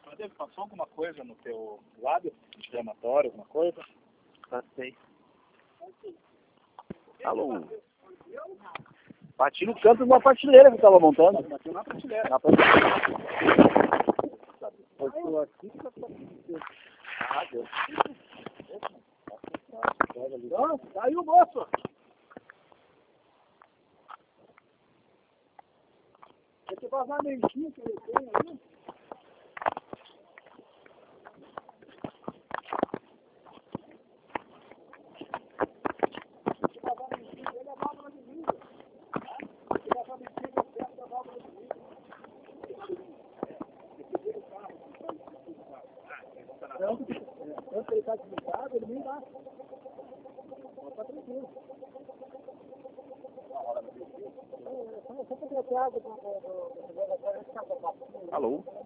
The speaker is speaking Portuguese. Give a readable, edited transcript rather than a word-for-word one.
Passou alguma coisa no teu lábio? Inflamatório, alguma coisa? Passei. Alô? Bati no canto de uma prateleira que eu tava montando. Bateu na prateleira. Na prateleira. Passou aqui pra Ah, Deus. Não, saiu, moço! Esse vazamentinho que ele tem aí. Esse vazamentinho dele é válvula de vidro. Esse vazamentinho é perto da válvula de vidro. Tanto ele está desligado, ele nem dá. Está tranquilo. Só para ter água. Alô?